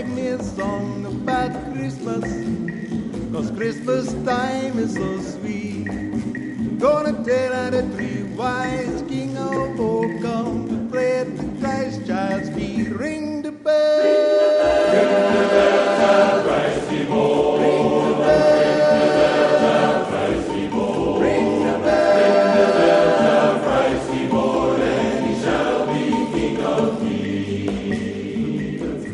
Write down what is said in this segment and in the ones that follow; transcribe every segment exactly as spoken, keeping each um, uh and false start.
write me a song about Christmas, 'cause Christmas time is so sweet. Gonna tell how the three wise king of old come to play at the Christ child's feet. Ring the bell, ring the bell, tell Christ be born. Ring the bell, tell Christ be born. Ring the bell, ring the bell, tell Christ be born, and he shall be King of Kings.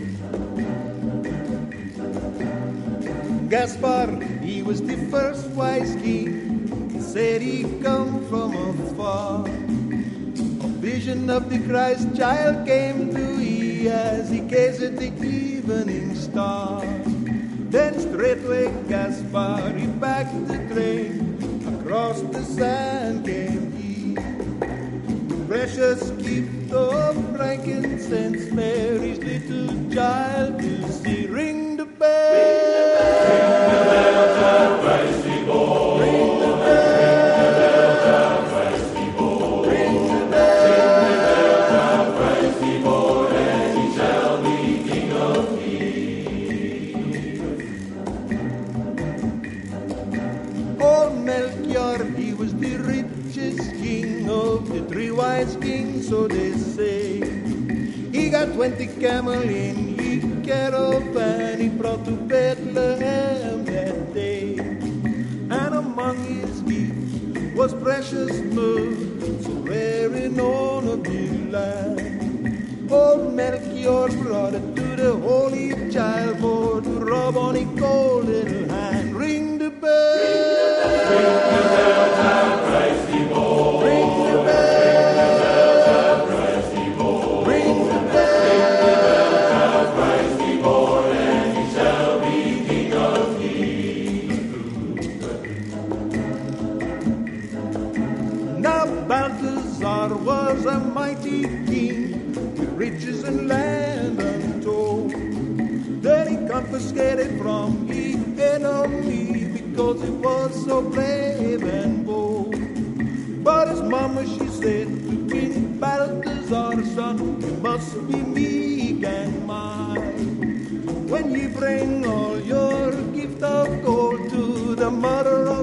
Gaspar, he was the first wise king. Said he come from afar. A vision of the Christ child came to he as he gazed at the evening star. Then straightway Gaspar he backed the train. Across the sand came he. Precious gift of frankincense, Mary's little child to see. Ring the bell, ring the bell, tell Christ be born. Ring the bell. So they say. He got twenty camel in his caravan, he brought to Bethlehem that day. And among his gifts was precious myrrh, so rare in all of the land. Old Melchior brought it to the holy child for to rub on his cold little hand. Ring the bell, ring the bell, tell Christ be born. Ring the bell. Was a mighty king with riches and land untold. Then he confiscated from his enemy because he was so brave and bold. But his mama, she said to King Balthazar, son, you must be meek and mild. When you bring all your gift of gold to the mother of